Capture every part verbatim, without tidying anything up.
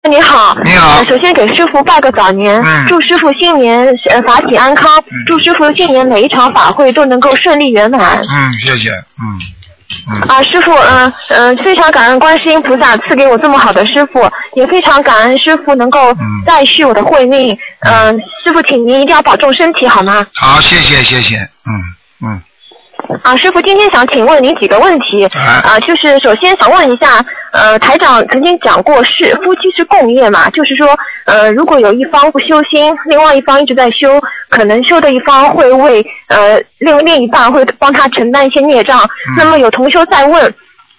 你好， 你好。 呃、首先给师傅拜个早年， 嗯、 祝师傅新年呃法体安康，嗯、祝师傅新年每一场法会都能够顺利圆满。 嗯，谢谢，嗯。嗯、 啊，师傅，嗯、呃、嗯、呃，非常感恩观世音菩萨赐给我这么好的师傅，也非常感恩师傅能够再续我的慧命。嗯、呃，师傅，请您一定要保重身体，好吗？ 好，谢谢，谢谢，嗯嗯。 啊，师傅，今天想请问您几个问题。啊、呃，就是首先想问一下，呃，台长曾经讲过是夫妻是共业嘛，就是说，呃，如果有一方不修心，另外一方一直在修，可能修的一方会为呃另另一半会帮他承担一些孽障。嗯、那么有同修在问，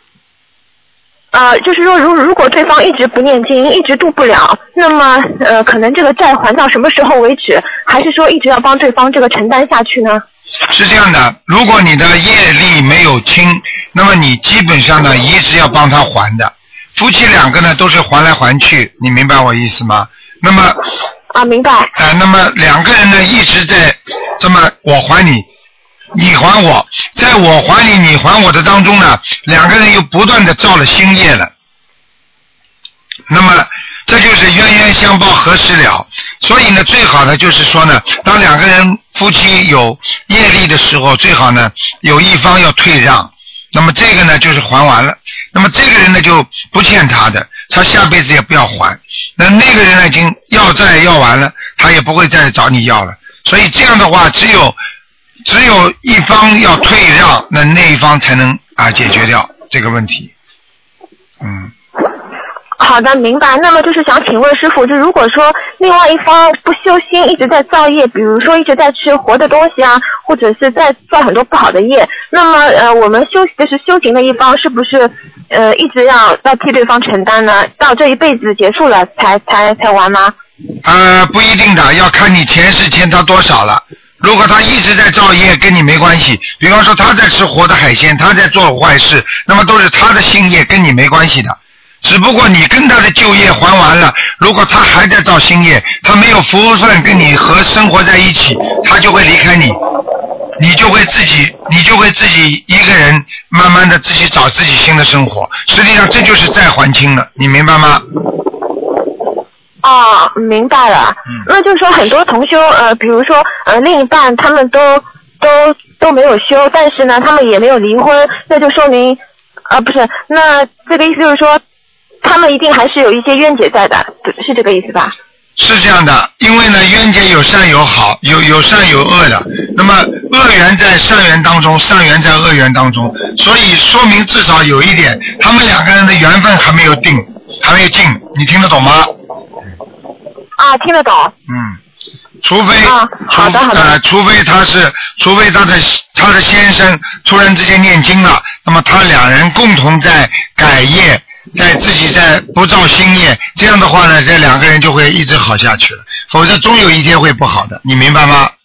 呃，就是说如如果对方一直不念经，一直渡不了，那么呃可能这个债还到什么时候为止？还是说一直要帮对方这个承担下去呢？ 是这样的，如果你的业力没有清，那么你基本上呢一直要帮他还的。夫妻两个呢都是还来还去，你明白我意思吗？那么啊，明白。 呃，那么两个人呢一直在这么我还你，你还我，在我还你你还我的当中呢，两个人又不断的造了新业了。那么这就是冤冤相报何时了。所以呢最好的就是说呢，当两个人夫妻有业力的时候，最好呢有一方要退让，那么这个呢就是还完了，那么这个人呢就不欠他的，他下辈子也不要还，那那个人呢已经要债要完了，他也不会再找你要了。所以这样的话只有只有一方要退让，那那一方才能啊解决掉这个问题。嗯， 好的，明白。那么就是想请问师傅，就如果说另外一方不修心，一直在造业，比如说一直在吃活的东西啊，或者是在造很多不好的业，那么呃，我们修就是修行的一方，是不是呃一直要要替对方承担呢？到这一辈子结束了才才才完吗？ 呃，不一定的，要看你前世欠他多少了。如果他一直在造业，跟你没关系。比方说他在吃活的海鲜，他在做坏事，那么都是他的新业，跟你没关系的。只不过你跟他的旧业还完了，如果他还在造新业，他没有福分跟你和生活在一起，他就会离开你，你就会自己你就会自己一个人慢慢的自己找自己新的生活。实际上这就是债还清了，你明白吗？ 哦，明白了。嗯，那就是说很多同修，呃，比如说呃另一半他们都都都没有修，但是呢他们也没有离婚，那就说明呃不是，那这个意思就是说他们一定还是有一些冤结在的，是这个意思吧？ 是这样的，因为呢冤结有善有好，有有善有恶的，那么恶缘在善缘当中，善缘在恶缘当中，所以说明至少有一点，他们两个人的缘分还没有定，还没有尽，你听得懂吗？ 啊，听得懂。 嗯，除非啊，好的好的， 呃，除非他是，除非他的他的先生突然之间念经了，那么他两人共同在改业，在自己在不造新业，这样的话呢，这两个人就会一直好下去了，否则终有一天会不好的，你明白吗？